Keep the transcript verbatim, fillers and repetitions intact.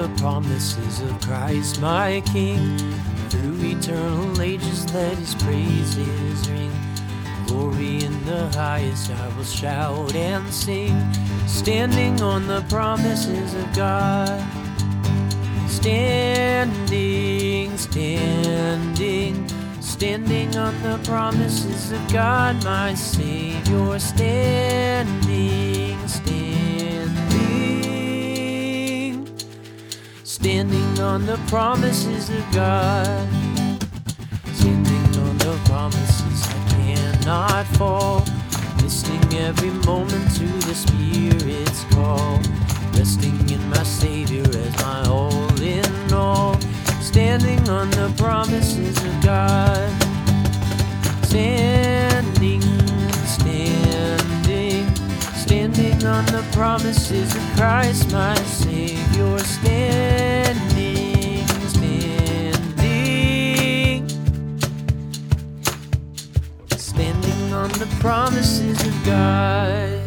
the promises of Christ my King. Through eternal ages let his praises ring. Glory in the highest I will shout and sing. Standing on the promises of God. Standing, standing, standing on the promises of God my Savior. Standing, standing, standing on the promises of God. Standing on the promises I cannot fall. Listening every moment to the Spirit's call. Resting in my Savior as my all in all. Standing on the promises of God. Standing, standing, standing on the promises of Christ my Savior. Standing, standing, standing on the promises of God.